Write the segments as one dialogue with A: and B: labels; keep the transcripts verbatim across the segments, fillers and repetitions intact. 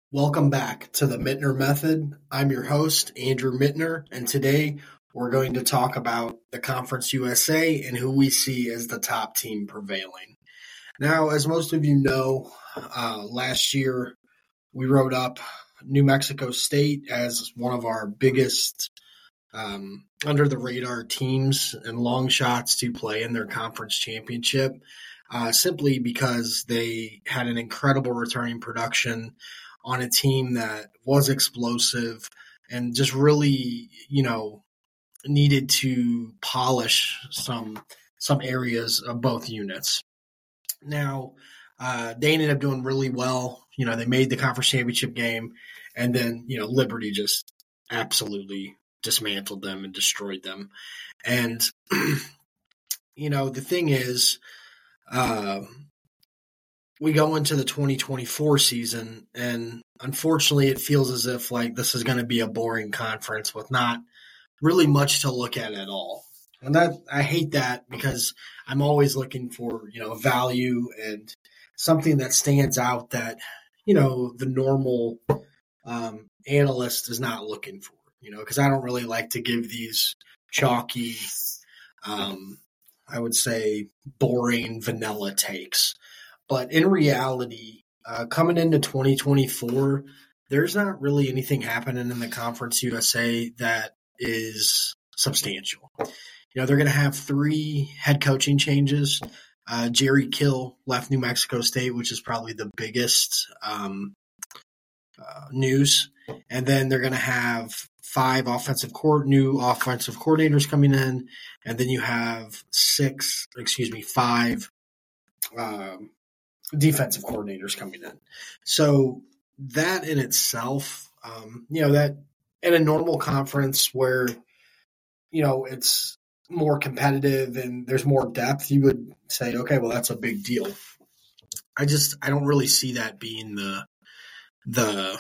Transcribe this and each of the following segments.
A: Welcome back to the Mittner Method. I'm your host, Andrew Mittner, and today we're going to talk about the Conference U S A and who we see as the top team prevailing. Now, as most of you know, uh, last year we wrote up New Mexico State as one of our biggest um, under-the-radar teams and long shots to play in their conference championship, uh, simply because they had an incredible returning production on a team that was explosive and just really, you know, needed to polish some some areas of both units. Now, uh, they ended up doing really well. You know, they made the conference championship game, and then, you know, Liberty just absolutely dismantled them and destroyed them. And, you know, the thing is, uh, we go into the twenty twenty-four season, and unfortunately it feels as if like this is going to be a boring conference with not really much to look at at all. And that I hate that because I'm always looking for, you know, value and something that stands out that, you know, the normal um, analyst is not looking for, you know, because I don't really like to give these chalky, um, I would say boring vanilla takes. But in reality, uh, coming into twenty twenty-four, there's not really anything happening in the Conference U S A that is substantial. You know, they're going to have three head coaching changes. Uh, Jerry Kill left New Mexico State, which is probably the biggest um, uh, news. And then they're going to have five offensive court new offensive coordinators coming in, and then you have six, excuse me, five. Um, defensive coordinators coming in. So that in itself, um, you know, that in a normal conference where, you know, it's more competitive and there's more depth, you would say, okay, well, that's a big deal. I just, I don't really see that being the, the,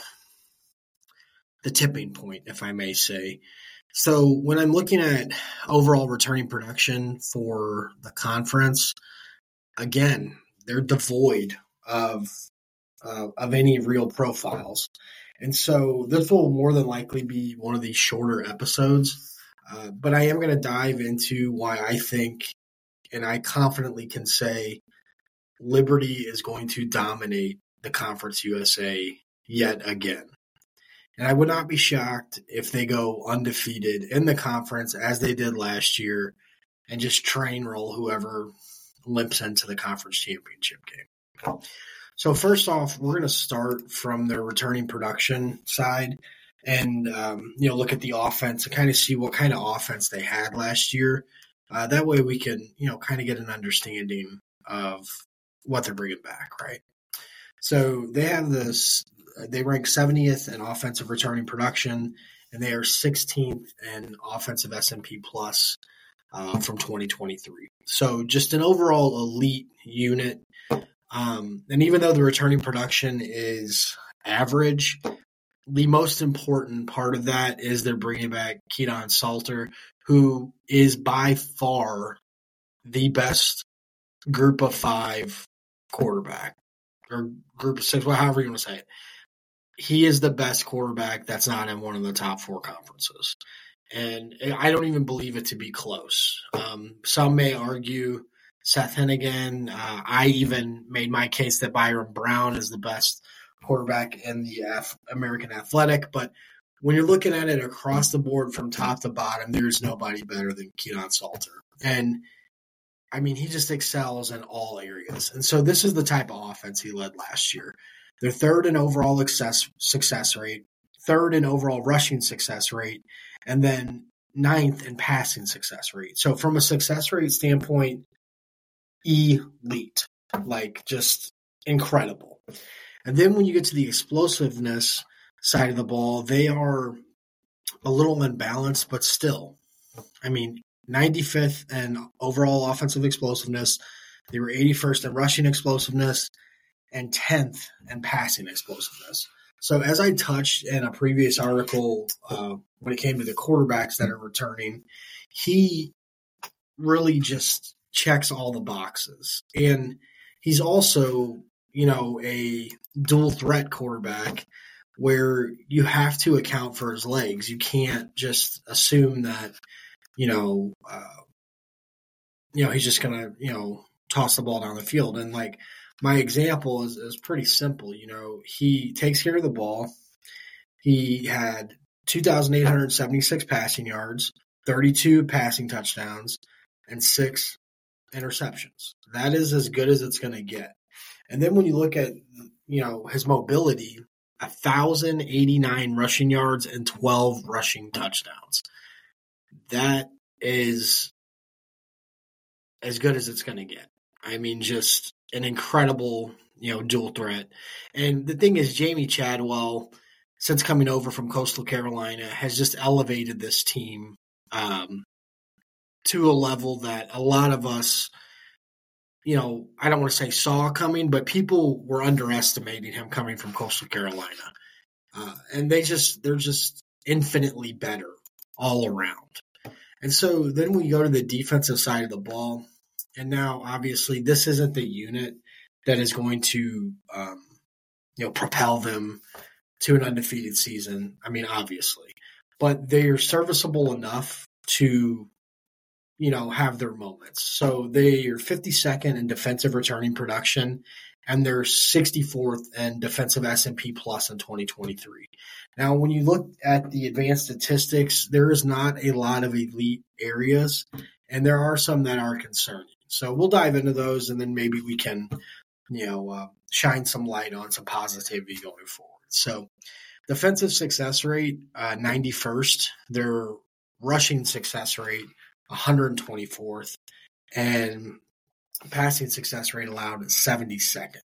A: the tipping point, if I may say. So when I'm looking at overall returning production for the conference, again, they're devoid of uh, of any real profiles. And so this will more than likely be one of these shorter episodes. Uh, but I am going to dive into why I think, and I confidently can say, Liberty is going to dominate the Conference U S A yet again. And I would not be shocked if they go undefeated in the conference as they did last year and just train roll whoever limps into the conference championship game. So first off, we're going to start from their returning production side and, um, you know, look at the offense and kind of see what kind of offense they had last year. Uh, that way we can, you know, kind of get an understanding of what they're bringing back, right? So they have this, they rank seventieth in offensive returning production, and they are sixteenth in offensive S and P plus Uh, from twenty twenty-three. So just an overall elite unit. Um, and even though the returning production is average, the most important part of that is they're bringing back Keaton Salter, who is by far the best group of five quarterback, or group of six, well, however you want to say it. He is the best quarterback that's not in one of the top four conferences. And I don't even believe it to be close. Um, some may argue Seth Hennigan. Uh, I even made my case that Byron Brown is the best quarterback in the Af- American Athletic. But when you're looking at it across the board from top to bottom, there's nobody better than Keaton Salter. And, I mean, he just excels in all areas. And so this is the type of offense he led last year. They're third in overall success, success rate, third in overall rushing success rate, and then ninth in passing success rate. So from a success rate standpoint, elite, like just incredible. And then when you get to the explosiveness side of the ball, they are a little unbalanced, but still, I mean, ninety-fifth in overall offensive explosiveness. They were eighty-first in rushing explosiveness and tenth in passing explosiveness. So as I touched in a previous article, uh, when it came to the quarterbacks that are returning, he really just checks all the boxes. And he's also, you know, a dual threat quarterback where you have to account for his legs. You can't just assume that, you know, uh, you know, he's just going to, you know, toss the ball down the field. And like my example is, is pretty simple. You know, he takes care of the ball. He had two thousand eight hundred seventy-six passing yards, thirty-two passing touchdowns, and six interceptions. That is as good as it's going to get. And then when you look at, you know, his mobility, one thousand eighty-nine rushing yards and twelve rushing touchdowns. That is as good as it's going to get. I mean, just an incredible, you know, dual threat. And the thing is, Jamey Chadwell, since coming over from Coastal Carolina, has just elevated this team um, to a level that a lot of us, you know, I don't want to say saw coming, but people were underestimating him coming from Coastal Carolina. Uh, and they just, they're just infinitely better all around. And so then we go to the defensive side of the ball. And now, obviously, this isn't the unit that is going to, um, you know, propel them to an undefeated season. I mean, obviously. But they're serviceable enough to, you know, have their moments. So they are fifty-second in defensive returning production, and they're sixty-fourth in defensive S and P plus in twenty twenty-three. Now, when you look at the advanced statistics, there is not a lot of elite areas, and there are some that are concerning. So we'll dive into those, and then maybe we can, you know, uh, shine some light on some positivity going forward. So defensive success rate, uh, ninety-first. Their rushing success rate, one hundred twenty-fourth. And passing success rate allowed is seventy-second.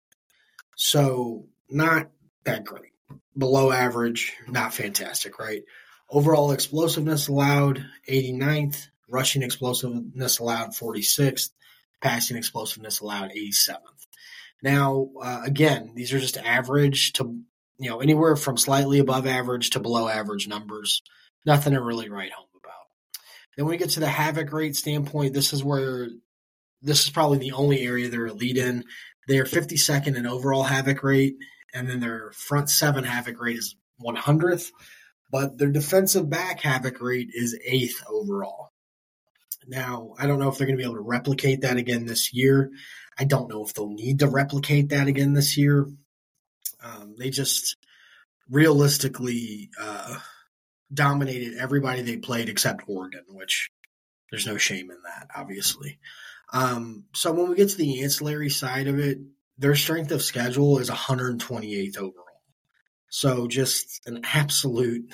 A: So not that great. Below average, not fantastic, right? Overall explosiveness allowed, eighty-ninth. Rushing explosiveness allowed, forty-sixth. Passing explosiveness allowed, eighty-seventh. Now, uh, again, these are just average to, you know, anywhere from slightly above average to below average numbers. Nothing to really write home about. Then when we get to the havoc rate standpoint, this is where this is probably the only area they're elite in. They're fifty-second in overall havoc rate, and then their front seven havoc rate is one hundredth, but their defensive back havoc rate is eighth overall. Now, I don't know if they're going to be able to replicate that again this year. I don't know if they'll need to replicate that again this year. Um, they just realistically uh, dominated everybody they played except Oregon, which there's no shame in that, obviously. Um, so when we get to the ancillary side of it, their strength of schedule is one hundred twenty-eighth overall. So just an absolute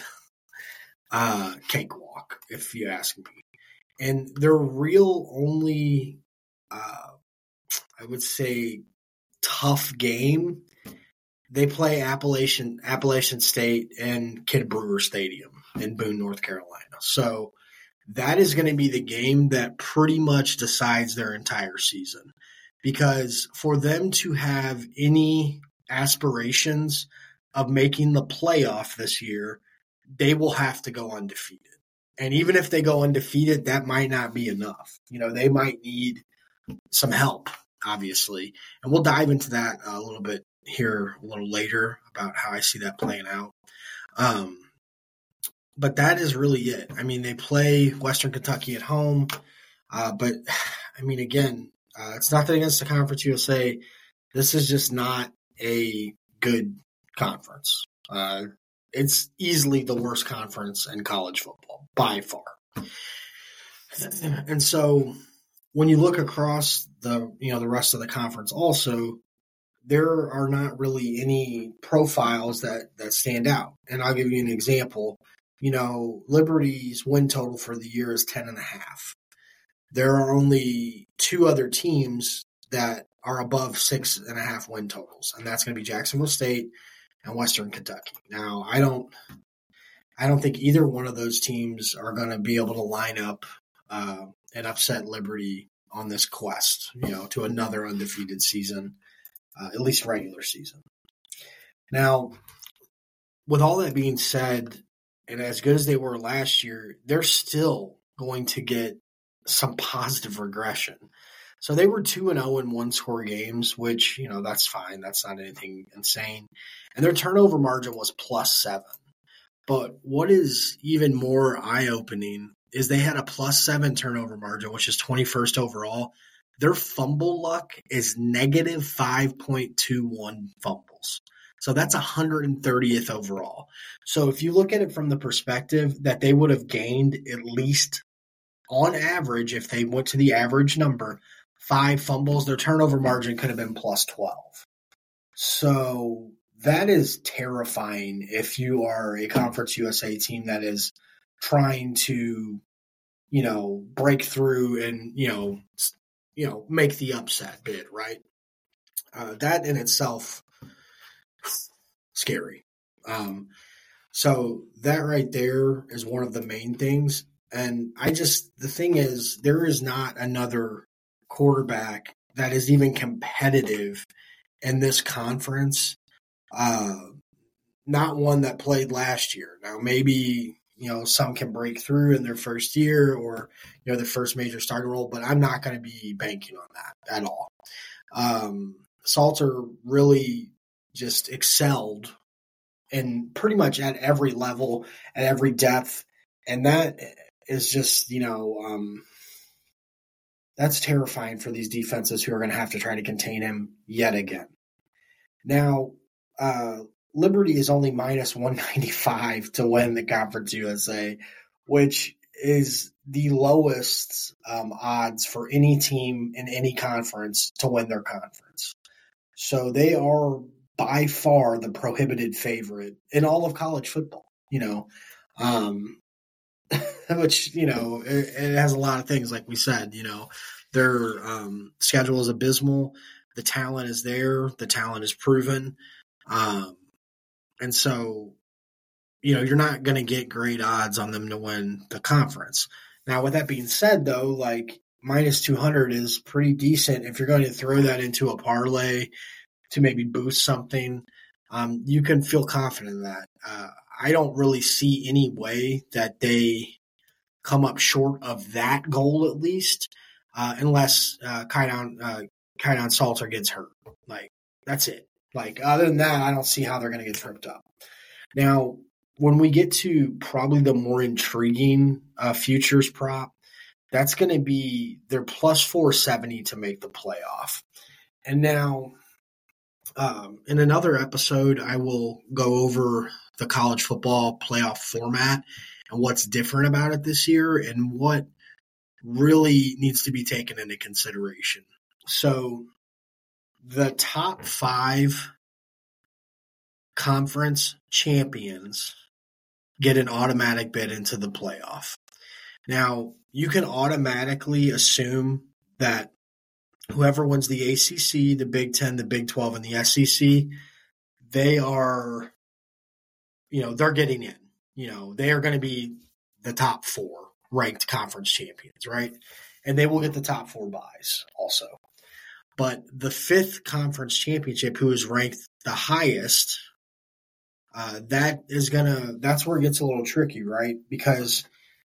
A: uh, cakewalk, if you ask me. And their real only, uh, I would say, tough game, they play Appalachian Appalachian State and Kidd Brewer Stadium in Boone, North Carolina. So that is going to be the game that pretty much decides their entire season. Because for them to have any aspirations of making the playoff this year, they will have to go undefeated. And even if they go undefeated, that might not be enough. You know, they might need some help, obviously. And we'll dive into that a little bit here a little later about how I see that playing out. Um, but that is really it. I mean, they play Western Kentucky at home. Uh, but, I mean, again, uh, it's nothing against the Conference U S A. This is just not a good conference. Uh, it's easily the worst conference in college football, by far. And so when you look across the, you know, the rest of the conference also, there are not really any profiles that, that stand out. And I'll give you an example. You know, Liberty's win total for the year is ten and a half. There are only two other teams that are above six and a half win totals, and that's going to be Jacksonville State and Western Kentucky. Now, I don't, I don't think either one of those teams are going to be able to line up uh, and upset Liberty on this quest, you know, to another undefeated season, uh, at least regular season. Now, with all that being said, and as good as they were last year, they're still going to get some positive regression. So they were two and oh in one-score games, which, you know, that's fine. That's not anything insane. And their turnover margin was plus seven. But what is even more eye-opening is they had a plus seven turnover margin, which is twenty-first overall. Their fumble luck is negative five point two one fumbles. So that's one hundred thirtieth overall. So if you look at it from the perspective that they would have gained at least on average, if they went to the average number, five fumbles, their turnover margin could have been plus twelve. So that is terrifying if you are a Conference U S A team that is trying to, you know, break through and, you know, you know, make the upset bid, right? Uh, that in itself, scary. Um, so that right there is one of the main things. And I just, the thing is, there is not another quarterback that is even competitive in this conference. Uh, not one that played last year. Now, maybe, you know, some can break through in their first year or, you know, their first major starting role, but I'm not going to be banking on that at all. Um, Salter really just excelled in pretty much at every level, at every depth. And that is just, you know, um, that's terrifying for these defenses who are going to have to try to contain him yet again. Now, uh, Liberty is only minus one ninety-five to win the Conference U S A, which is the lowest um, odds for any team in any conference to win their conference. So they are by far the prohibited favorite in all of college football, you know, um, which, you know, it, it has a lot of things, like we said, you know, their um, schedule is abysmal. The talent is there. The talent is proven. Um, and so, you know, you're not going to get great odds on them to win the conference. Now, with that being said, though, like minus two hundred is pretty decent. If you're going to throw that into a parlay to maybe boost something, um, you can feel confident in that. Uh, I don't really see any way that they come up short of that goal, at least, uh, unless uh, Kydon, uh, Kydon Salter gets hurt. Like, that's it. Like, other than that, I don't see how they're going to get tripped up. Now, when we get to probably the more intriguing uh, futures prop, that's going to be their plus four seventy to make the playoff. And now, um, in another episode, I will go over the college football playoff format and what's different about it this year and what really needs to be taken into consideration. So, the top five conference champions get an automatic bid into the playoff. Now, you can automatically assume that whoever wins the A C C, the Big Ten, the Big twelve, and the S E C, they are, you know, they're getting in. You know, they are going to be the top four ranked conference champions, right? And they will get the top four buys also. But the fifth conference championship, who is ranked the highest, uh, that is gonna. That's where it gets a little tricky, right? Because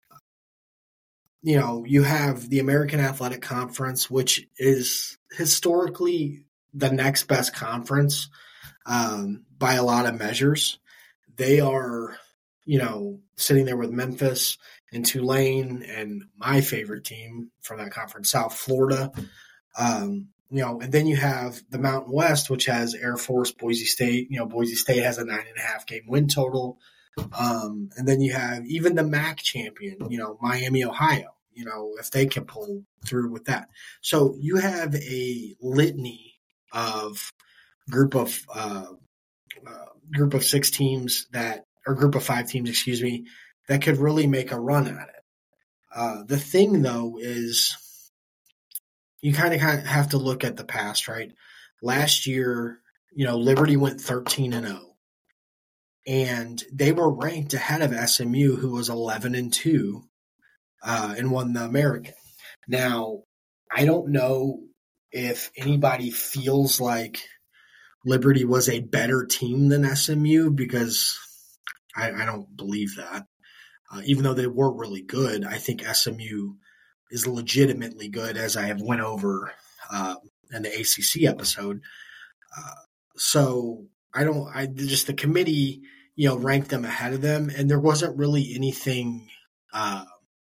A: you know you have the American Athletic Conference, which is historically the next best conference um, by a lot of measures. They are, you know, sitting there with Memphis and Tulane and my favorite team from that conference, South Florida. Um, You know, and then you have the Mountain West, which has Air Force, Boise State. You know, Boise State has a nine and a half game win total. Um, and then you have even the M A C champion, you know, Miami, Ohio, you know, if they can pull through with that. So you have a litany of group of, uh, uh, group of six teams that, or group of five teams, excuse me, that could really make a run at it. Uh, the thing though is, you kind of have to look at the past, right? Last year, you know, Liberty went thirteen and oh, and they were ranked ahead of S M U, who was eleven and two, uh, and won the American. Now, I don't know if anybody feels like Liberty was a better team than S M U, because I, I don't believe that. Uh, even though they were really good, I think S M U is legitimately good, as I have went over uh, in the A C C episode. Uh, so I don't, I just, the committee, you know, ranked them ahead of them, and there wasn't really anything uh,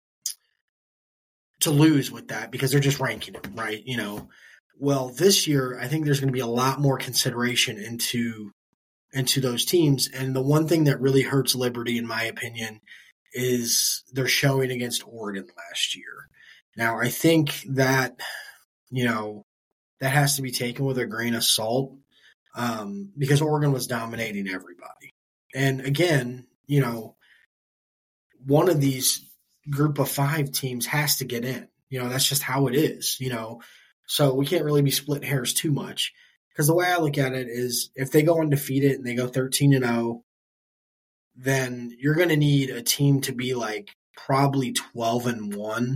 A: to lose with that because they're just ranking them, right? You know, well, this year, I think there's going to be a lot more consideration into into those teams. And the one thing that really hurts Liberty, in my opinion, is their showing against Oregon last year. Now, I think that, you know, that has to be taken with a grain of salt um, because Oregon was dominating everybody. And again, you know, one of these group of five teams has to get in. You know, that's just how it is, you know. So we can't really be splitting hairs too much. Because the way I look at it is if they go undefeated and they go thirteen and oh, then you're going to need a team to be like probably twelve and one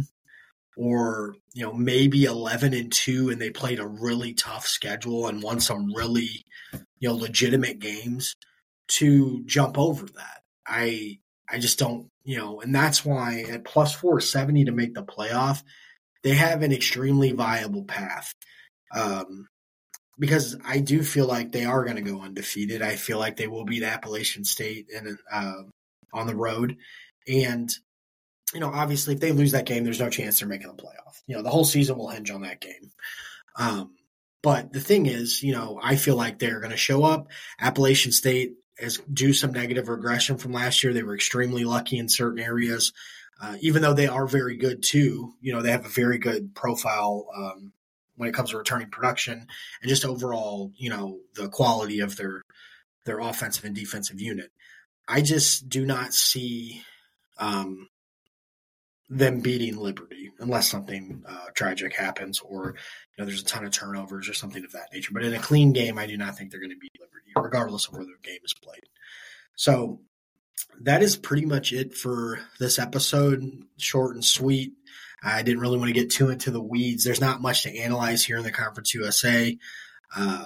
A: or, you know, maybe eleven and two and they played a really tough schedule and won some really, you know, legitimate games to jump over that. I I just don't, you know, and that's why at plus four seventy to make the playoff, they have an extremely viable path. Um Because I do feel like they are going to go undefeated. I feel like they will beat Appalachian State in, uh, on the road. And, you know, obviously if they lose that game, there's no chance they're making the playoff. You know, the whole season will hinge on that game. Um, but the thing is, you know, I feel like they're going to show up. Appalachian State has due some negative regression from last year. They were extremely lucky in certain areas. Uh, even though they are very good too, you know, they have a very good profile um when it comes to returning production and just overall, you know, the quality of their their offensive and defensive unit. I just do not see um, them beating Liberty unless something uh, tragic happens or, you know, there's a ton of turnovers or something of that nature. But in a clean game, I do not think they're going to beat Liberty, regardless of where the game is played. So that is pretty much it for this episode. Short and sweet. I didn't really want to get too into the weeds. There's not much to analyze here in the Conference U S A. Uh,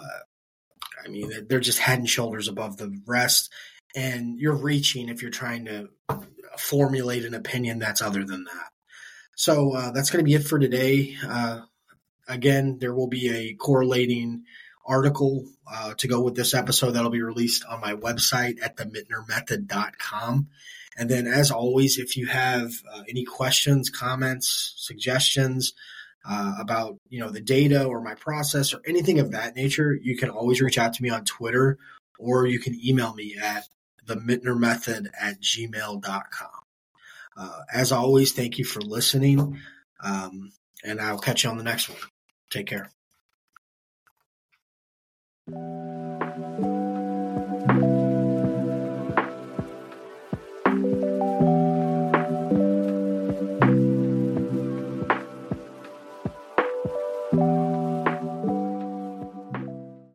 A: I mean, they're just head and shoulders above the rest, and you're reaching if you're trying to formulate an opinion that's other than that. So uh, that's going to be it for today. Uh, again, there will be a correlating article uh, to go with this episode that'll be released on my website at the mittner method dot com. And then, as always, if you have uh, any questions, comments, suggestions uh, about, you know, the data or my process or anything of that nature, you can always reach out to me on Twitter or you can email me at the mittner method at gmail dot com. Uh, as always, thank you for listening, um, and I'll catch you on the next one. Take care.